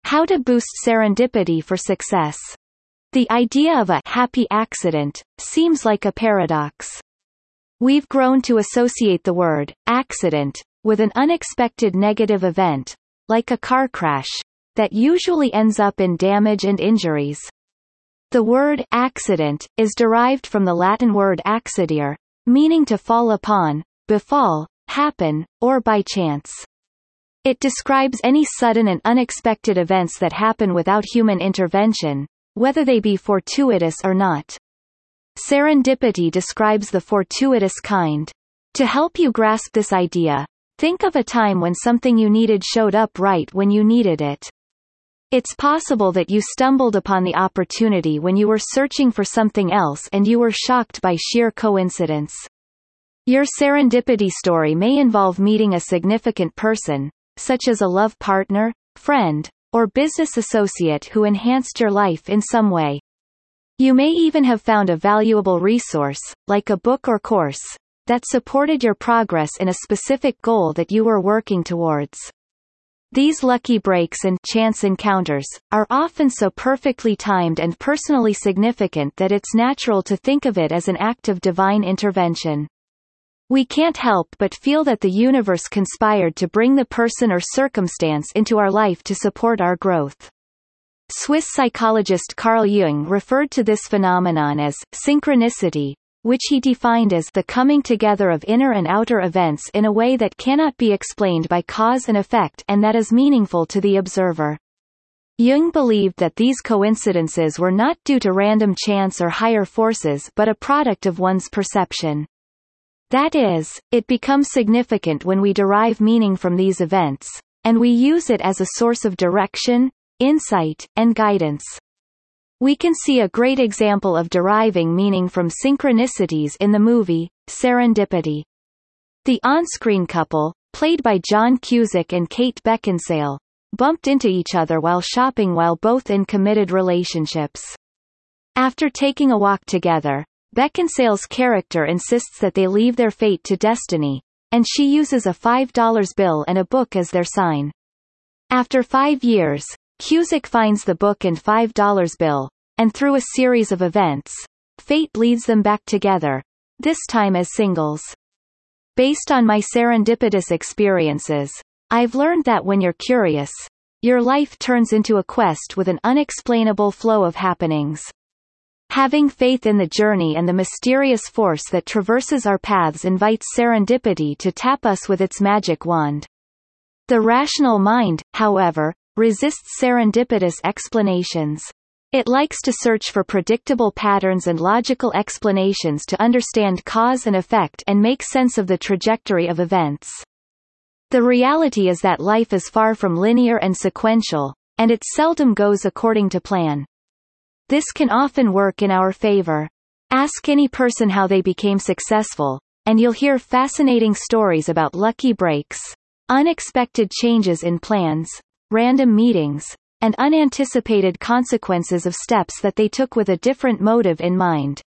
How to boost serendipity for success. The idea of a happy accident seems like a paradox. We've grown to associate the word accident with an unexpected negative event, like a car crash, that usually ends up in damage and injuries. The word accident is derived from the Latin word accidere, meaning to fall upon, befall, happen, or by chance. It describes any sudden and unexpected events that happen without human intervention, whether they be fortuitous or not. Serendipity describes the fortuitous kind. To help you grasp this idea, think of a time when something you needed showed up right when you needed it. It's possible that you stumbled upon the opportunity when you were searching for something else and you were shocked by sheer coincidence. Your serendipity story may involve meeting a significant person, such as a love partner, friend, or business associate who enhanced your life in some way. You may even have found a valuable resource, like a book or course, that supported your progress in a specific goal that you were working towards. These lucky breaks and chance encounters are often so perfectly timed and personally significant that it's natural to think of it as an act of divine intervention. We can't help but feel that the universe conspired to bring the person or circumstance into our life to support our growth. Swiss psychologist Carl Jung referred to this phenomenon as synchronicity, which he defined as the coming together of inner and outer events in a way that cannot be explained by cause and effect and that is meaningful to the observer. Jung believed that these coincidences were not due to random chance or higher forces but a product of one's perception. That is, it becomes significant when we derive meaning from these events, and we use it as a source of direction, insight, and guidance. We can see a great example of deriving meaning from synchronicities in the movie, Serendipity. The on-screen couple, played by John Cusack and Kate Beckinsale, bumped into each other while shopping while both in committed relationships. After taking a walk together, Beckinsale's character insists that they leave their fate to destiny, and she uses a $5 bill and a book as their sign. After 5 years, Cusack finds the book and $5 bill, and through a series of events, fate leads them back together, this time as singles. Based on my serendipitous experiences, I've learned that when you're curious, your life turns into a quest with an unexplainable flow of happenings. Having faith in the journey and the mysterious force that traverses our paths invites serendipity to tap us with its magic wand. The rational mind, however, resists serendipitous explanations. It likes to search for predictable patterns and logical explanations to understand cause and effect and make sense of the trajectory of events. The reality is that life is far from linear and sequential, and it seldom goes according to plan. This can often work in our favor. Ask any person how they became successful, and you'll hear fascinating stories about lucky breaks, unexpected changes in plans, random meetings, and unanticipated consequences of steps that they took with a different motive in mind.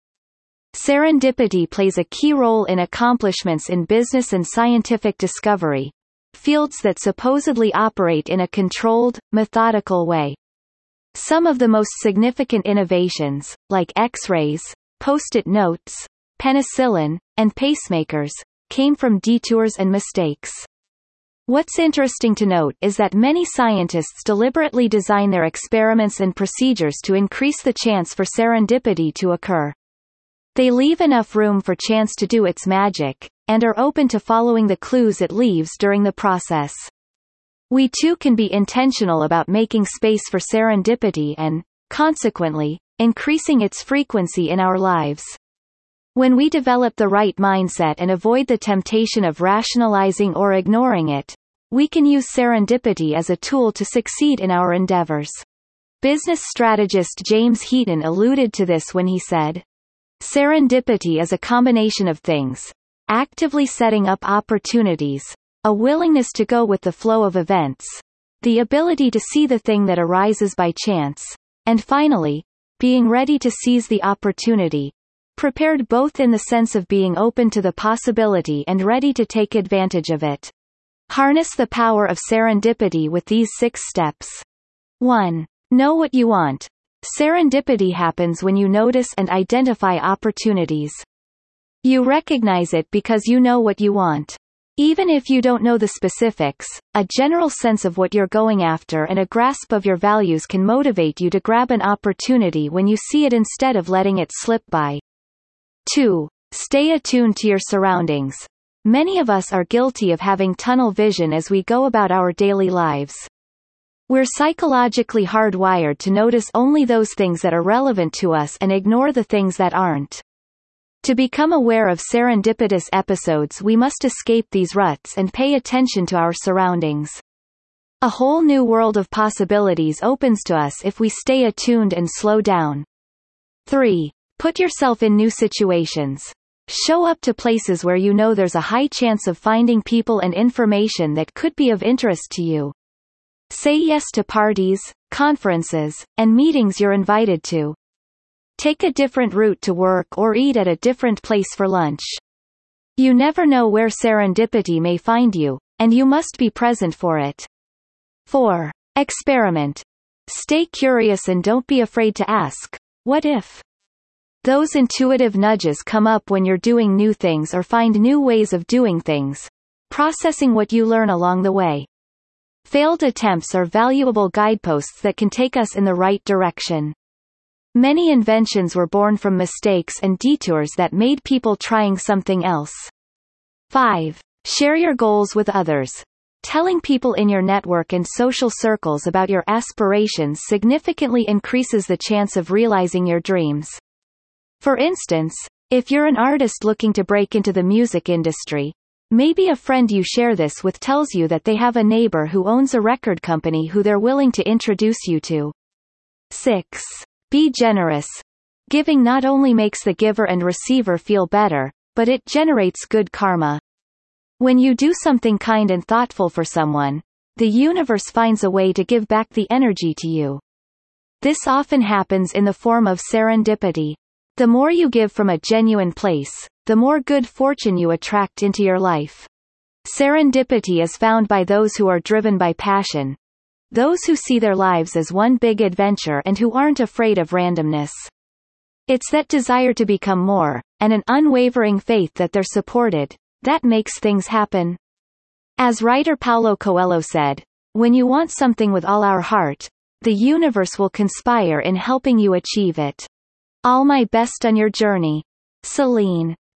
Serendipity plays a key role in accomplishments in business and scientific discovery, fields that supposedly operate in a controlled, methodical way. Some of the most significant innovations, like X-rays, post-it notes, penicillin, and pacemakers, came from detours and mistakes. What's interesting to note is that many scientists deliberately design their experiments and procedures to increase the chance for serendipity to occur. They leave enough room for chance to do its magic, and are open to following the clues it leaves during the process. We too can be intentional about making space for serendipity and, consequently, increasing its frequency in our lives. When we develop the right mindset and avoid the temptation of rationalizing or ignoring it, we can use serendipity as a tool to succeed in our endeavors. Business strategist James Heaton alluded to this when he said, "Serendipity is a combination of things: actively setting up opportunities, a willingness to go with the flow of events, the ability to see the thing that arises by chance, and finally, being ready to seize the opportunity, prepared both in the sense of being open to the possibility and ready to take advantage of it." Harness the power of serendipity with these 6 steps. 1. Know what you want. Serendipity happens when you notice and identify opportunities. You recognize it because you know what you want. Even if you don't know the specifics, a general sense of what you're going after and a grasp of your values can motivate you to grab an opportunity when you see it instead of letting it slip by. 2. Stay attuned to your surroundings. Many of us are guilty of having tunnel vision as we go about our daily lives. We're psychologically hardwired to notice only those things that are relevant to us and ignore the things that aren't. To become aware of serendipitous episodes, we must escape these ruts and pay attention to our surroundings. A whole new world of possibilities opens to us if we stay attuned and slow down. 3. Put yourself in new situations. Show up to places where you know there's a high chance of finding people and information that could be of interest to you. Say yes to parties, conferences, and meetings you're invited to. Take a different route to work or eat at a different place for lunch. You never know where serendipity may find you, and you must be present for it. 4. Experiment. Stay curious and don't be afraid to ask, what if? Those intuitive nudges come up when you're doing new things or find new ways of doing things, processing what you learn along the way. Failed attempts are valuable guideposts that can take us in the right direction. Many inventions were born from mistakes and detours that made people trying something else. 5. Share your goals with others. Telling people in your network and social circles about your aspirations significantly increases the chance of realizing your dreams. For instance, if you're an artist looking to break into the music industry, maybe a friend you share this with tells you that they have a neighbor who owns a record company who they're willing to introduce you to. 6. Be generous. Giving not only makes the giver and receiver feel better, but it generates good karma. When you do something kind and thoughtful for someone, the universe finds a way to give back the energy to you. This often happens in the form of serendipity. The more you give from a genuine place, the more good fortune you attract into your life. Serendipity is found by those who are driven by passion. Those who see their lives as one big adventure and who aren't afraid of randomness. It's that desire to become more, and an unwavering faith that they're supported, that makes things happen. As writer Paulo Coelho said, when you want something with all our heart, the universe will conspire in helping you achieve it. All my best on your journey. Celine.